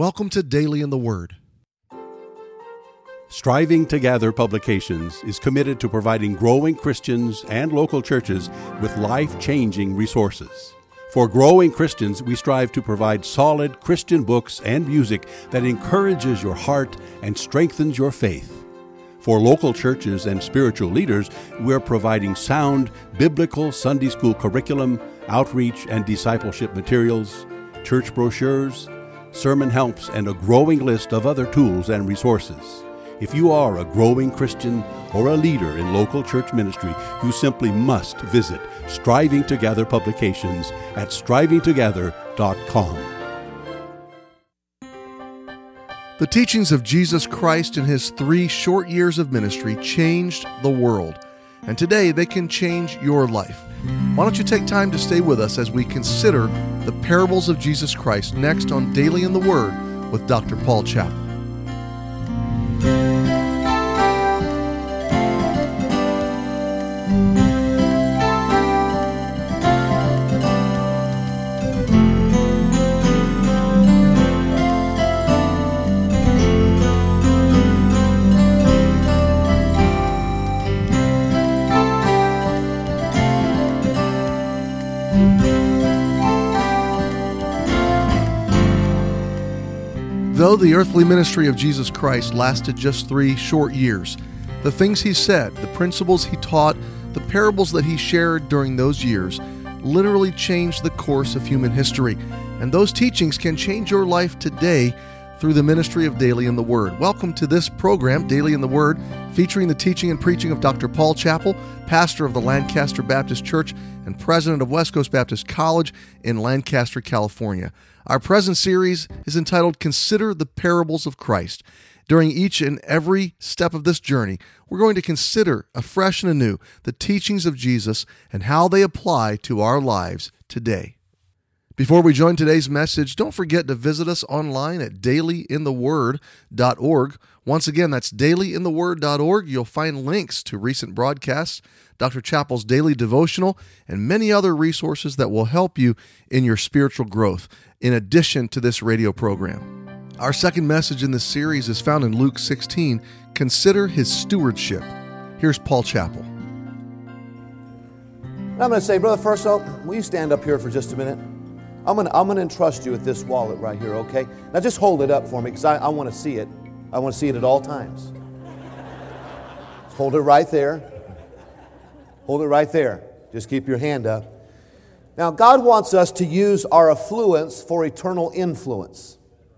Welcome to Daily in the Word. Striving to Gather Publications is committed to providing growing Christians and local churches with life-changing resources. For growing Christians, we strive to provide solid Christian books and music that encourages your heart and strengthens your faith. For local churches and spiritual leaders, we're providing sound biblical Sunday school curriculum, outreach and discipleship materials, church brochures, sermon helps, and a growing list of other tools and resources. If you are a growing Christian or a leader in local church ministry, you simply must visit Striving to Gather Publications at strivingtogether.com. The teachings of Jesus Christ in his 3 short years of ministry changed the world, and today they can change your life. Why don't you take time to stay with us as we consider the parables of Jesus Christ next on Daily in the Word with Dr. Paul Chappell. Though the earthly ministry of Jesus Christ lasted just 3 short years, the things he said, the principles he taught, the parables that he shared during those years literally changed the course of human history. And those teachings can change your life today through the ministry of Daily in the Word. Welcome to this program, Daily in the Word, featuring the teaching and preaching of Dr. Paul Chappell, pastor of the Lancaster Baptist Church and president of West Coast Baptist College in Lancaster, California. Our present series is entitled Consider the Parables of Christ. During each and every step of this journey, we're going to consider afresh and anew the teachings of Jesus and how they apply to our lives today. Before we join today's message, don't forget to visit us online at dailyintheword.org. Once again, that's dailyintheword.org. You'll find links to recent broadcasts, Dr. Chappell's daily devotional, and many other resources that will help you in your spiritual growth, in addition to this radio program. Our second message in this series is found in Luke 16, Consider His Stewardship. Here's Paul Chappell. I'm going to say, Brother Furso, will you stand up here for just a minute? I'm going to entrust you with this wallet right here, okay? Now just hold it up for me because I want to see it. I want to see it at all times. Just hold it right there. Hold it right there. Just keep your hand up. Now, God wants us to use our affluence for eternal influence.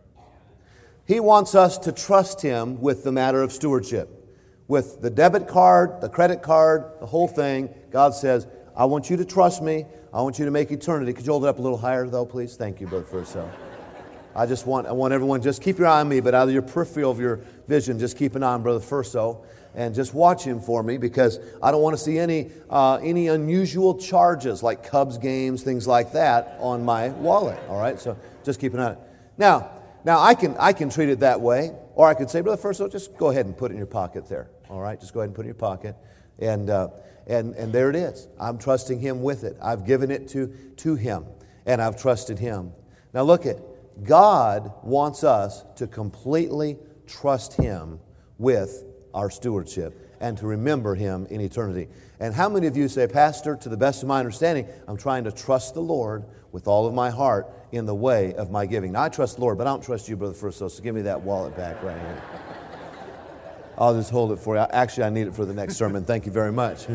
He wants us to trust Him with the matter of stewardship. With the debit card, the credit card, the whole thing, God says, I want you to trust me. I want you to make eternity. Could you hold it up a little higher, though, please? Thank you, Brother Furso. I want everyone, just keep your eye on me, but out of your peripheral of your vision, just keep an eye on Brother Furso. And just watch him for me because I don't want to see any unusual charges like Cubs games, things like that on my wallet. All right, so just keep an eye on it. Now I can treat it that way, or I could say, Brother Furso, just go ahead and put it in your pocket there. All right, just go ahead and put it in your pocket, and there it is. I'm trusting Him with it. I've given it to Him, and I've trusted Him. Now look at God wants us to completely trust Him with our stewardship, and to remember Him in eternity. And how many of you say, Pastor, to the best of my understanding, I'm trying to trust the Lord with all of my heart in the way of my giving. Now, I trust the Lord, but I don't trust you, Brother Furso, so give me that wallet back right here. I'll just hold it for you. Actually, I need it for the next sermon. Thank you very much.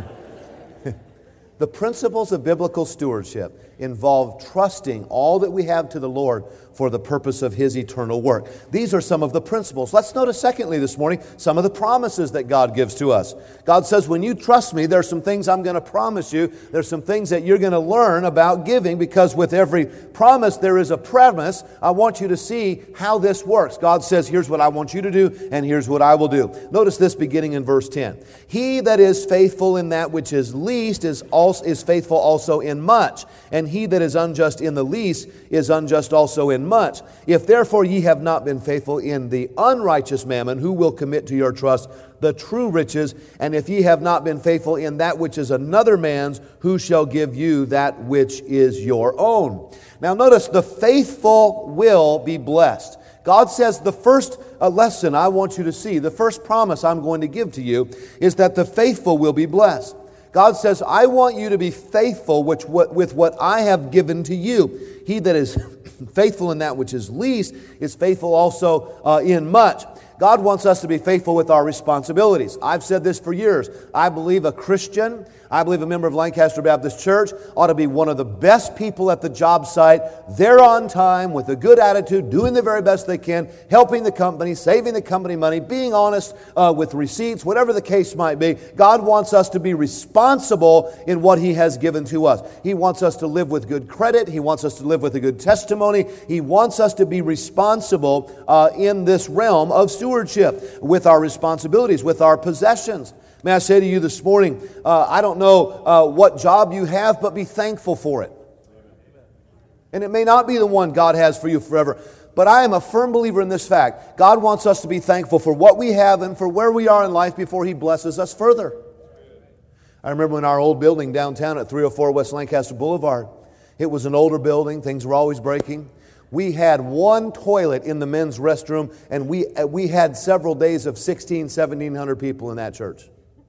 The principles of biblical stewardship involve trusting all that we have to the Lord for the purpose of His eternal work. These are some of the principles. Let's notice, secondly, this morning, some of the promises that God gives to us. God says, when you trust me, there's some things I'm going to promise you. There's some things that you're going to learn about giving, because with every promise, there is a premise. I want you to see how this works. God says, here's what I want you to do, and here's what I will do. Notice this beginning in verse 10. He that is faithful in that which is least is faithful also in much, and he that is unjust in the least is unjust also in much. If therefore ye have not been faithful in the unrighteous mammon, who will commit to your trust the true riches? And if ye have not been faithful in that which is another man's, who shall give you that which is your own? Now notice, the faithful will be blessed. God says the first lesson I want you to see, the first promise I'm going to give to you is that the faithful will be blessed. God says, I want you to be faithful with what I have given to you. He that is faithful in that which is least is faithful also in much. God wants us to be faithful with our responsibilities. I've said this for years. I believe a Christian, I believe a member of Lancaster Baptist Church ought to be one of the best people at the job site. They're on time with a good attitude, doing the very best they can, helping the company, saving the company money, being honest with receipts, whatever the case might be. God wants us to be responsible in what He has given to us. He wants us to live with good credit. He wants us to live with a good testimony. He wants us to be responsible in this realm of stewardship with our responsibilities, with our possessions. May I say to you this morning, I don't know what job you have, but be thankful for it. And it may not be the one God has for you forever, but I am a firm believer in this fact. God wants us to be thankful for what we have and for where we are in life before He blesses us further. I remember in our old building downtown at 304 West Lancaster Boulevard, it was an older building, things were always breaking. We had one toilet in the men's restroom, and we had several days of 1,700 people in that church.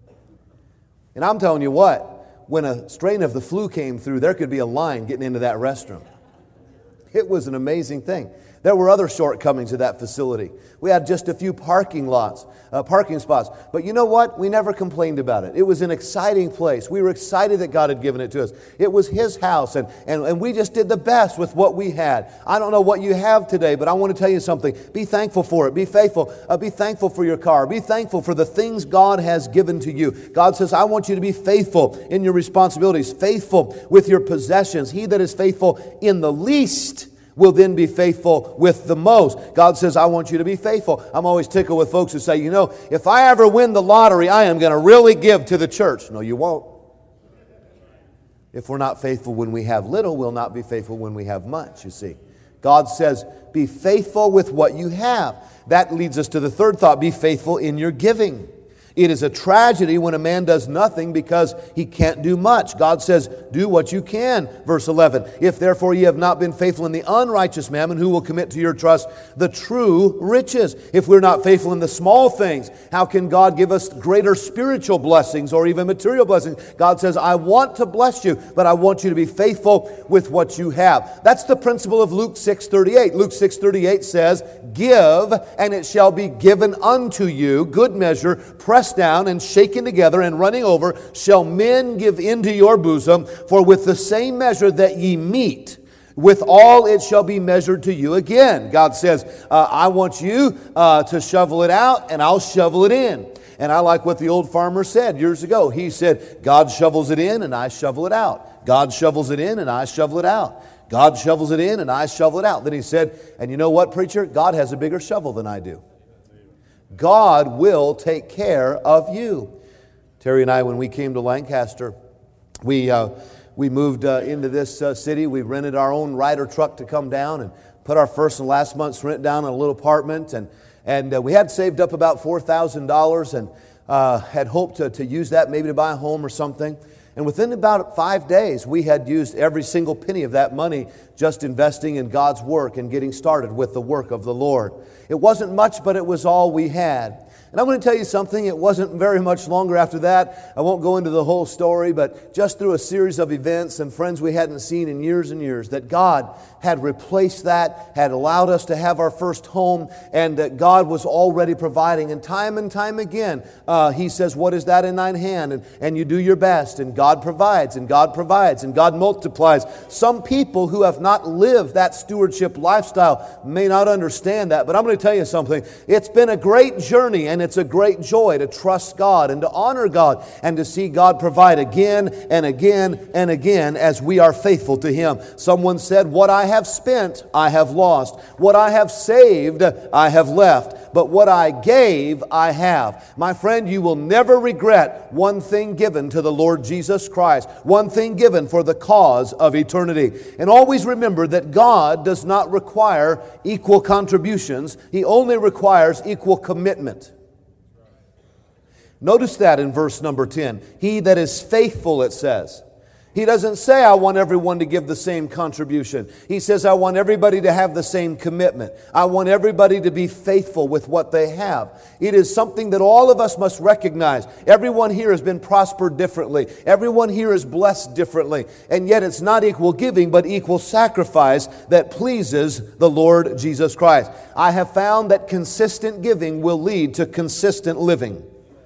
And I'm telling you what, when a strain of the flu came through, there could be a line getting into that restroom. It was an amazing thing. There were other shortcomings of that facility. We had just a few parking spots. But you know what? We never complained about it. It was an exciting place. We were excited that God had given it to us. It was His house, and we just did the best with what we had. I don't know what you have today, but I want to tell you something. Be thankful for it. Be faithful. Be thankful for your car. Be thankful for the things God has given to you. God says, I want you to be faithful in your responsibilities, faithful with your possessions. He that is faithful in the least will then be faithful with the most. God says, I want you to be faithful. I'm always tickled with folks who say, you know, if I ever win the lottery, I am going to really give to the church. No, you won't. If we're not faithful when we have little, we'll not be faithful when we have much, you see. God says, be faithful with what you have. That leads us to the third thought, be faithful in your giving. It is a tragedy when a man does nothing because he can't do much. God says, do what you can. Verse 11, if therefore ye have not been faithful in the unrighteous mammon, who will commit to your trust the true riches? If we're not faithful in the small things, how can God give us greater spiritual blessings or even material blessings? God says, I want to bless you, but I want you to be faithful with what you have. That's the principle of Luke 6:38. Luke 6:38 says, give, and it shall be given unto you, good measure, pressed down and shaken together and running over, shall men give into your bosom, for with the same measure that ye mete, withal it shall be measured to you again. God says, I want you to shovel it out, and I'll shovel it in. And I like what the old farmer said years ago. He said, God shovels it in, and I shovel it out. God shovels it in, and I shovel it out. God shovels it in, and I shovel it out. Then he said, and you know what, preacher? God has a bigger shovel than I do. God will take care of you. Terry and I, when we came to Lancaster, we moved into this city. We rented our own Ryder truck to come down and put our first and last month's rent down in a little apartment. And we had saved up about $4,000 and had hoped to use that maybe to buy a home or something. And within about 5 days, we had used every single penny of that money just investing in God's work and getting started with the work of the Lord. It wasn't much, but it was all we had. And I'm going to tell you something, it wasn't very much longer after that. I won't go into the whole story, but just through a series of events and friends we hadn't seen in years and years, that God had replaced that, had allowed us to have our first home, and that God was already providing. And time again, He says, what is that in thine hand? And you do your best, and God provides, and God provides, and God multiplies. Some people who have not lived that stewardship lifestyle may not understand that, but I'm going to tell you something. It's been a great journey, and it's a great joy to trust God and to honor God and to see God provide again and again and again as we are faithful to Him. Someone said, what I have spent, I have lost. What I have saved, I have left. But what I gave, I have. My friend, you will never regret one thing given to the Lord Jesus Christ. One thing given for the cause of eternity. And always remember that God does not require equal contributions. He only requires equal commitment. Notice that in verse number 10. He that is faithful, it says. He doesn't say, I want everyone to give the same contribution. He says, I want everybody to have the same commitment. I want everybody to be faithful with what they have. It is something that all of us must recognize. Everyone here has been prospered differently. Everyone here is blessed differently. And yet it's not equal giving, but equal sacrifice that pleases the Lord Jesus Christ. I have found that consistent giving will lead to consistent living.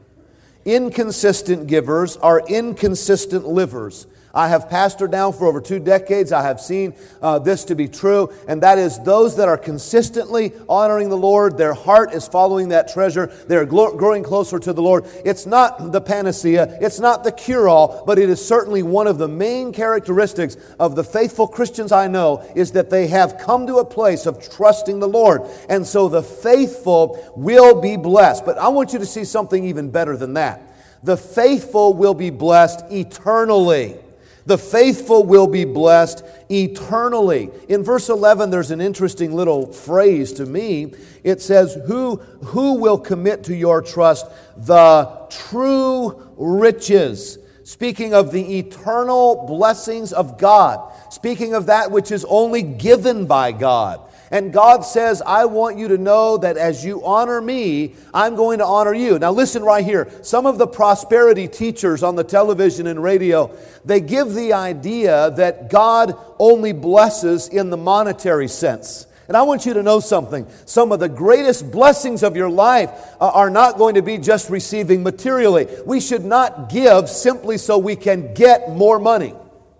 Inconsistent givers are inconsistent livers. I have pastored now for over 2 decades. I have seen this to be true, and that is those that are consistently honoring the Lord, their heart is following that treasure, they're growing closer to the Lord. It's not the panacea, it's not the cure-all, but it is certainly one of the main characteristics of the faithful Christians I know is that they have come to a place of trusting the Lord. And so the faithful will be blessed. But I want you to see something even better than that. The faithful will be blessed eternally. The faithful will be blessed eternally. In verse 11, there's an interesting little phrase to me. It says, who will commit to your trust the true riches? Speaking of the eternal blessings of God. Speaking of that which is only given by God. And God says, I want you to know that as you honor me, I'm going to honor you. Now listen right here. Some of the prosperity teachers on the television and radio, they give the idea that God only blesses in the monetary sense. And I want you to know something. Some of the greatest blessings of your life are not going to be just receiving materially. We should not give simply so we can get more money.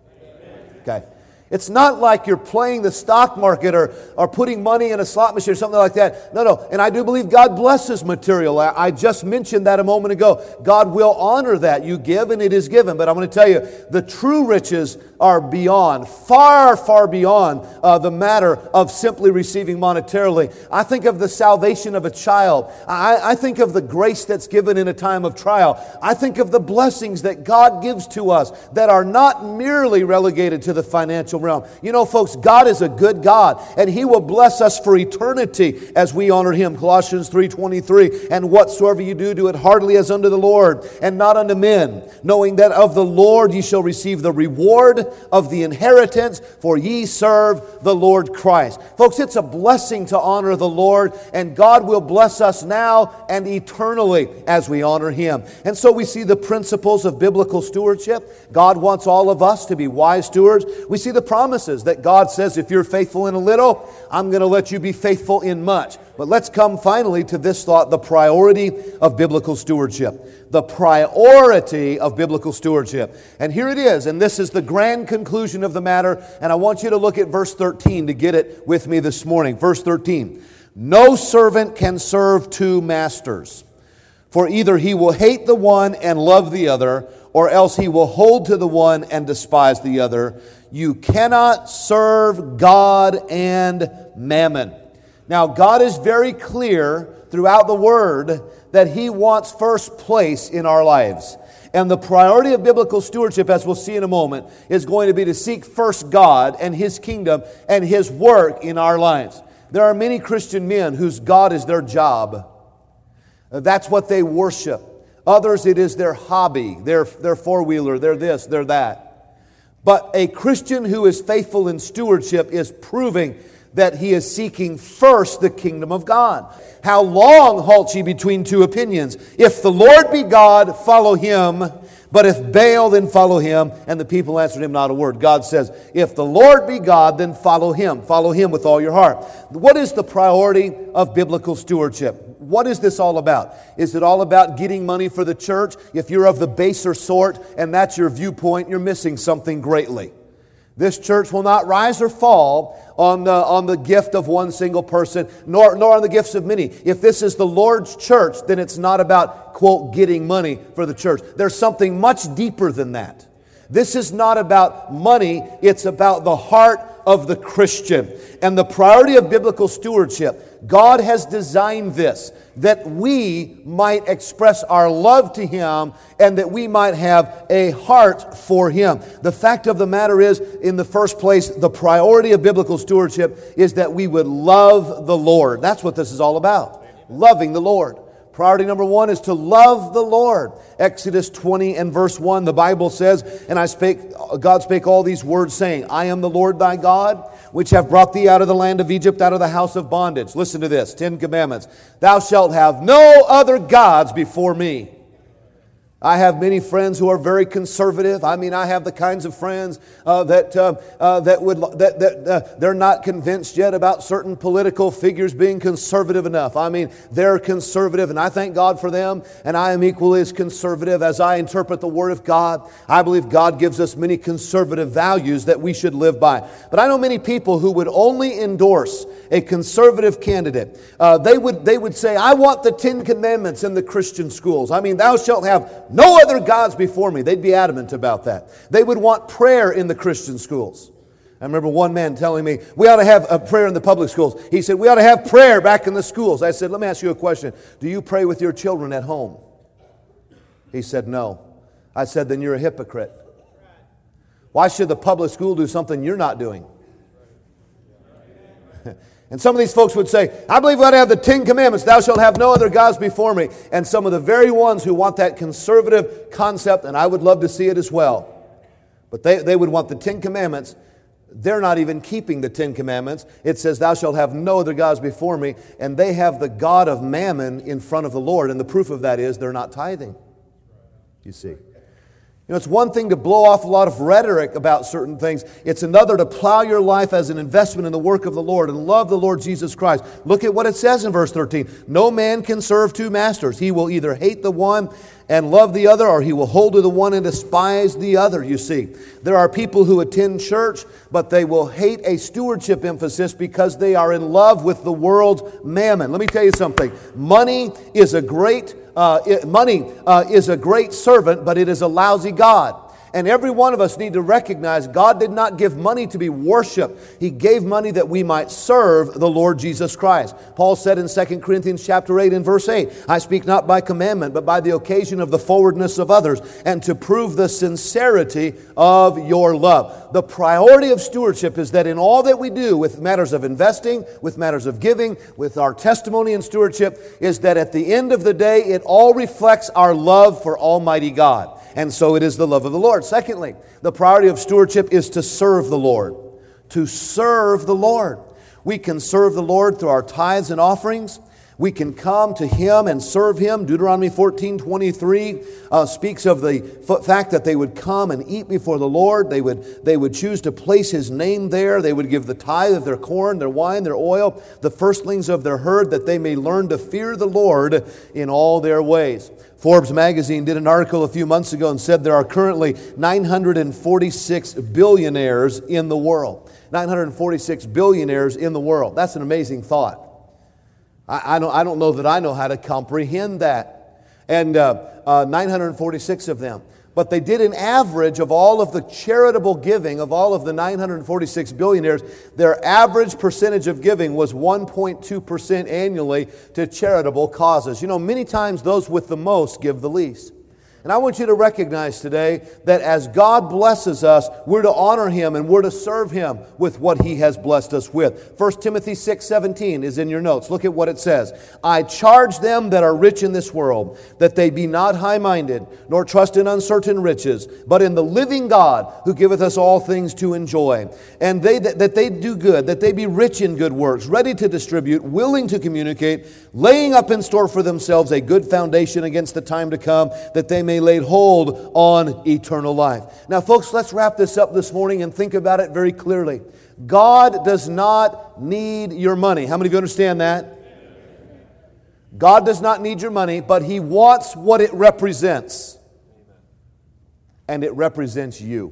Okay. It's not like you're playing the stock market or putting money in a slot machine or something like that. No. And I do believe God blesses material. I just mentioned that a moment ago. God will honor that. You give and it is given. But I'm going to tell you, the true riches are beyond, far, far beyond the matter of simply receiving monetarily. I think of the salvation of a child. I think of the grace that's given in a time of trial. I think of the blessings that God gives to us that are not merely relegated to the financial realm. You know, folks, God is a good God, and He will bless us for eternity as we honor Him. Colossians 3:23, and whatsoever you do, do it heartily as unto the Lord, and not unto men, knowing that of the Lord ye shall receive the reward of the inheritance, for ye serve the Lord Christ. Folks, it's a blessing to honor the Lord, and God will bless us now and eternally as we honor Him. And so we see the principles of biblical stewardship. God wants all of us to be wise stewards. We see the promises that God says, if you're faithful in a little, I'm going to let you be faithful in much. But let's come finally to this thought, the priority of biblical stewardship. The priority of biblical stewardship. And here it is, and this is the grand conclusion of the matter, and I want you to look at verse 13 to get it with me this morning. Verse 13, no servant can serve 2 masters, for either he will hate the one and love the other, or else he will hold to the one and despise the other. You cannot serve God and mammon. Now, God is very clear throughout the Word that He wants first place in our lives. And the priority of biblical stewardship, as we'll see in a moment, is going to be to seek first God and His kingdom and His work in our lives. There are many Christian men whose God is their job. That's what they worship. Others, it is their hobby, their four-wheeler, their this, their that. But a Christian who is faithful in stewardship is proving that he is seeking first the kingdom of God. How long halt ye between 2 opinions? If the Lord be God, follow Him. But if Baal, then follow him. And the people answered him not a word. God says, if the Lord be God, then follow Him. Follow Him with all your heart. What is the priority of biblical stewardship? What is this all about? Is it all about getting money for the church? If you're of the baser sort and that's your viewpoint, you're missing something greatly. This church will not rise or fall on the gift of one single person, nor on the gifts of many. If this is the Lord's church, then it's not about, quote, getting money for the church. There's something much deeper than that. This is not about money, it's about the heart of the Christian. And the priority of biblical stewardship, God has designed this, that we might express our love to Him and that we might have a heart for Him. The fact of the matter is, in the first place, the priority of biblical stewardship is that we would love the Lord. That's what this is all about, loving the Lord. Priority number one is to love the Lord. Exodus 20 and verse 1, the Bible says, "And God spake all these words, saying, I am the Lord thy God, which have brought thee out of the land of Egypt, out of the house of bondage." Listen to this, 10 Commandments. "Thou shalt have no other gods before me." I have many friends who are very conservative. I have the kinds of friends that they're not convinced yet about certain political figures being conservative enough. They're conservative, and I thank God for them. And I am equally as conservative as I interpret the Word of God. I believe God gives us many conservative values that we should live by. But I know many people who would only endorse a conservative candidate. They would say, "I want the 10 Commandments in the Christian schools. Thou shalt have no other gods before me." They'd be adamant about that. They would want prayer in the Christian schools. I remember one man telling me, "We ought to have a prayer in the public schools." He said, "We ought to have prayer back in the schools." I said, "Let me ask you a question. Do you pray with your children at home?" He said, "No." I said, "Then you're a hypocrite. Why should the public school do something you're not doing?" And some of these folks would say, "I believe we ought to have the 10 Commandments. Thou shalt have no other gods before me." And some of the very ones who want that conservative concept, and I would love to see it as well, but they would want the 10 Commandments. They're not even keeping the 10 Commandments. It says, "Thou shalt have no other gods before me." And they have the god of mammon in front of the Lord. And the proof of that is they're not tithing. You see. It's one thing to blow off a lot of rhetoric about certain things. It's another to plow your life as an investment in the work of the Lord and love the Lord Jesus Christ. Look at what it says in verse 13. "No man can serve two masters. He will either hate the one and love the other, or he will hold to the one and despise the other." You see, there are people who attend church, but they will hate a stewardship emphasis because they are in love with the world's mammon. Let me tell you something. Money is a great servant, but it is a lousy God. And every one of us need to recognize God did not give money to be worshiped. He gave money that we might serve the Lord Jesus Christ. Paul said in 2 Corinthians chapter 8 and verse 8, "I speak not by commandment, but by the occasion of the forwardness of others, and to prove the sincerity of your love." The priority of stewardship is that in all that we do with matters of investing, with matters of giving, with our testimony and stewardship, is that at the end of the day, it all reflects our love for Almighty God. And so it is the love of the Lord. Secondly, the priority of stewardship is to serve the Lord. To serve the Lord. We can serve the Lord through our tithes and offerings. We can come to Him and serve Him. Deuteronomy 14:23 speaks of the fact that they would come and eat before the Lord. They would choose to place His name there. They would give the tithe of their corn, their wine, their oil, the firstlings of their herd, that they may learn to fear the Lord in all their ways. Forbes magazine did an article a few months ago and said there are currently 946 billionaires in the world. 946 billionaires in the world. That's an amazing thought. I don't know that I know how to comprehend that. And 946 of them. But they did an average of all of the charitable giving of all of the 946 billionaires. Their average percentage of giving was 1.2% annually to charitable causes. Many times those with the most give the least. And I want you to recognize today that as God blesses us, we're to honor Him and we're to serve Him with what He has blessed us with. 1 Timothy 6:17 is in your notes. Look at what it says. "I charge them that are rich in this world, that they be not high-minded, nor trust in uncertain riches, but in the living God, who giveth us all things to enjoy. And that they do good, that they be rich in good works, ready to distribute, willing to communicate, laying up in store for themselves a good foundation against the time to come, that they may lay hold on eternal life." Now, folks, let's wrap this up this morning and think about it very clearly. God does not need your money. How many of you understand that? God does not need your money, but He wants what it represents. And it represents you.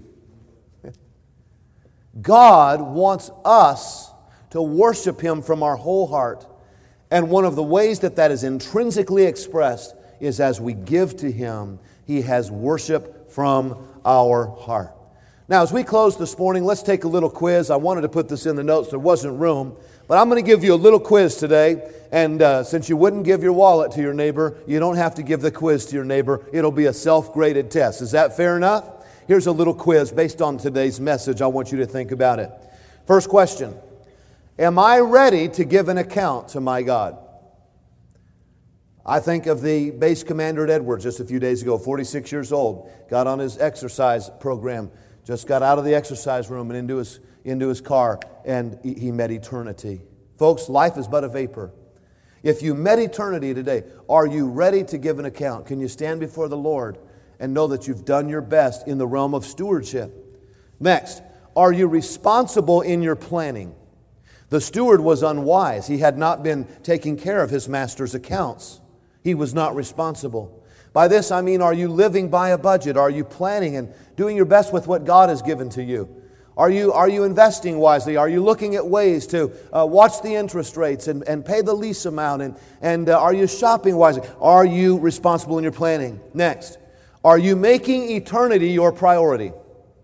God wants us to worship Him from our whole heart. And one of the ways that is intrinsically expressed is as we give to Him. He has worship from our heart. Now, as we close this morning, let's take a little quiz. I wanted to put this in the notes. There wasn't room. But I'm going to give you a little quiz today. And since you wouldn't give your wallet to your neighbor, you don't have to give the quiz to your neighbor. It'll be a self-graded test. Is that fair enough? Here's a little quiz based on today's message. I want you to think about it. First question. Am I ready to give an account to my God? I think of the base commander at Edwards just a few days ago, 46 years old, got on his exercise program, just got out of the exercise room and into his car, and he met eternity. Folks, life is but a vapor. If you met eternity today, are you ready to give an account? Can you stand before the Lord and know that you've done your best in the realm of stewardship? Next, are you responsible in your planning? The steward was unwise. He had not been taking care of his master's accounts. He was not responsible. By this I mean, are you living by a budget? Are you planning and doing your best with what God has given to you? Are you investing wisely? Are you looking at ways to watch the interest rates and pay the lease amount? And are you shopping wisely? Are you responsible in your planning? Next, are you making eternity your priority?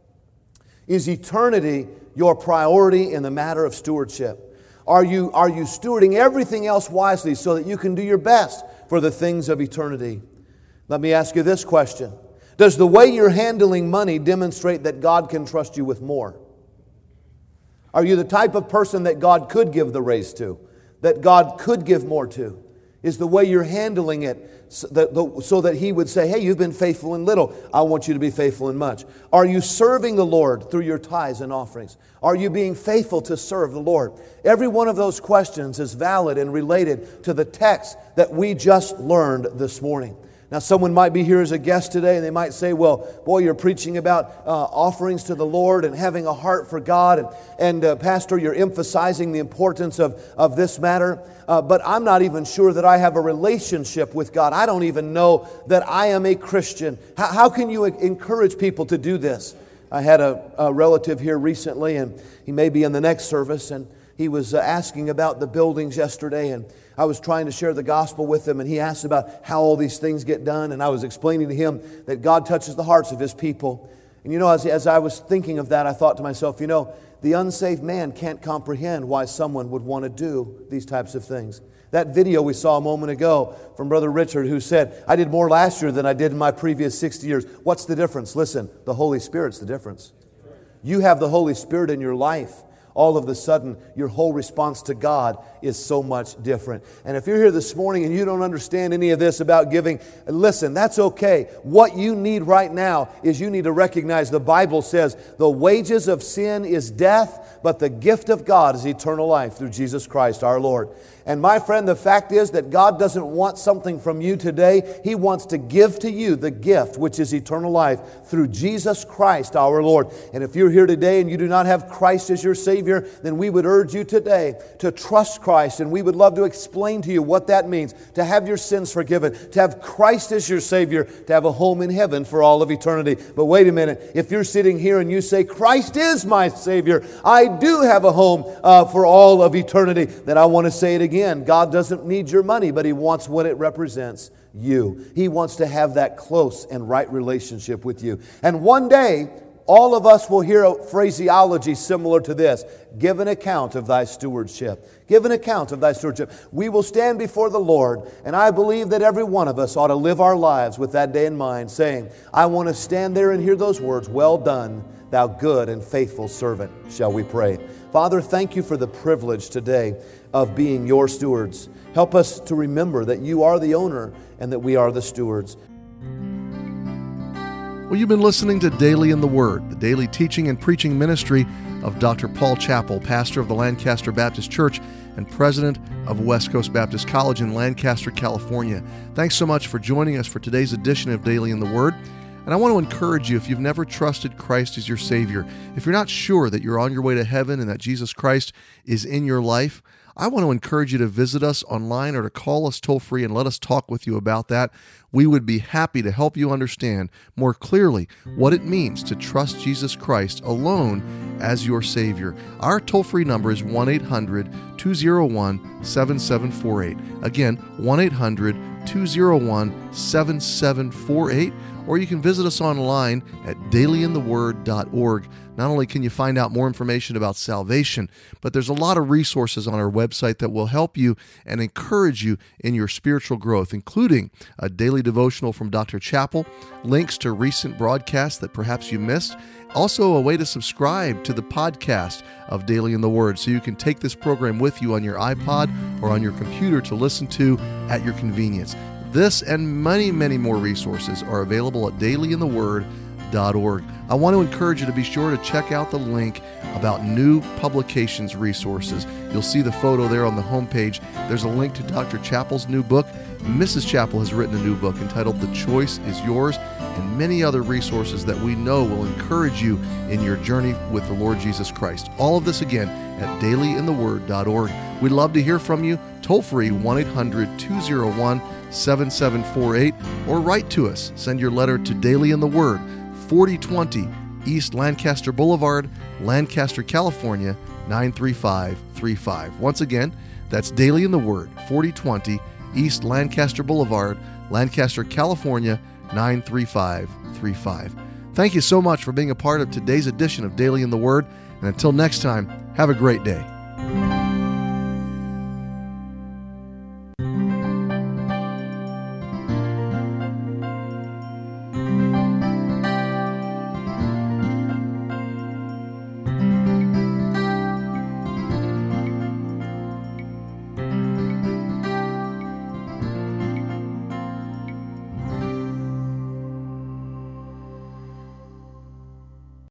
Is eternity your priority in the matter of stewardship? Are you stewarding everything else wisely so that you can do your best for the things of eternity? Let me ask you this question. Does the way you're handling money demonstrate that God can trust you with more? Are you the type of person that God could give the raise to, that God could give more to? Is the way you're handling it so that He would say, hey, you've been faithful in little, I want you to be faithful in much? Are you serving the Lord through your tithes and offerings? Are you being faithful to serve the Lord? Every one of those questions is valid and related to the text that we just learned this morning. Now, someone might be here as a guest today and they might say, well, boy, you're preaching about offerings to the Lord and having a heart for God. And Pastor, you're emphasizing the importance of this matter. But I'm not even sure that I have a relationship with God. I don't even know that I am a Christian. How can you encourage people to do this? I had a relative here recently, and he may be in the next service, and he was asking about the buildings yesterday, and I was trying to share the gospel with him, and he asked about how all these things get done, and I was explaining to him that God touches the hearts of His people. And you know, as I was thinking of that, I thought to myself, you know, the unsaved man can't comprehend why someone would want to do these types of things. That video we saw a moment ago from Brother Richard, who said, I did more last year than I did in my previous 60 years. What's the difference? Listen, the Holy Spirit's the difference. You have the Holy Spirit in your life. All of a sudden, your whole response to God is so much different. And if you're here this morning and you don't understand any of this about giving, listen, that's okay. What you need right now is you need to recognize the Bible says the wages of sin is death, but the gift of God is eternal life through Jesus Christ our Lord. And my friend, the fact is that God doesn't want something from you today. He wants to give to you the gift, which is eternal life through Jesus Christ our Lord. And if you're here today and you do not have Christ as your Savior, then we would urge you today to trust Christ. And we would love to explain to you what that means, to have your sins forgiven, to have Christ as your Savior, to have a home in heaven for all of eternity. But wait a minute, if you're sitting here and you say, Christ is my Savior, I do have a home for all of eternity, then I want to say it again. God doesn't need your money, but He wants what it represents, you. He wants to have that close and right relationship with you. And one day, all of us will hear a phraseology similar to this. Give an account of thy stewardship. Give an account of thy stewardship. We will stand before the Lord, and I believe that every one of us ought to live our lives with that day in mind, saying, I want to stand there and hear those words, well done, thou good and faithful servant. Shall we pray? Father, thank you for the privilege today of being your stewards. Help us to remember that you are the owner and that we are the stewards. Well, you've been listening to Daily in the Word, the daily teaching and preaching ministry of Dr. Paul Chappell, pastor of the Lancaster Baptist Church and president of West Coast Baptist College in Lancaster, California. Thanks so much for joining us for today's edition of Daily in the Word. And I want to encourage you, if you've never trusted Christ as your Savior, if you're not sure that you're on your way to heaven and that Jesus Christ is in your life, I want to encourage you to visit us online or to call us toll-free and let us talk with you about that. We would be happy to help you understand more clearly what it means to trust Jesus Christ alone as your Savior. Our toll-free number is 1-800-201-7748. Again, 1-800-201-7748. Or you can visit us online at dailyintheword.org. Not only can you find out more information about salvation, but there's a lot of resources on our website that will help you and encourage you in your spiritual growth, including a daily devotional from Dr. Chappell, links to recent broadcasts that perhaps you missed, also a way to subscribe to the podcast of Daily in the Word so you can take this program with you on your iPod or on your computer to listen to at your convenience. This and many, many more resources are available at dailyintheword.org. I want to encourage you to be sure to check out the link about new publications resources. You'll see the photo there on the homepage. There's a link to Dr. Chappell's new book. Mrs. Chappell has written a new book entitled The Choice is Yours, and many other resources that we know will encourage you in your journey with the Lord Jesus Christ. All of this again at dailyintheword.org. We'd love to hear from you. Toll free 1-800-201-7748 or write to us. Send your letter to Daily in the Word, 4020 East Lancaster Boulevard, Lancaster, California, 93535. Once again, that's Daily in the Word, 4020 East Lancaster Boulevard, Lancaster, California, 93535. Thank you so much for being a part of today's edition of Daily in the Word. And until next time, have a great day.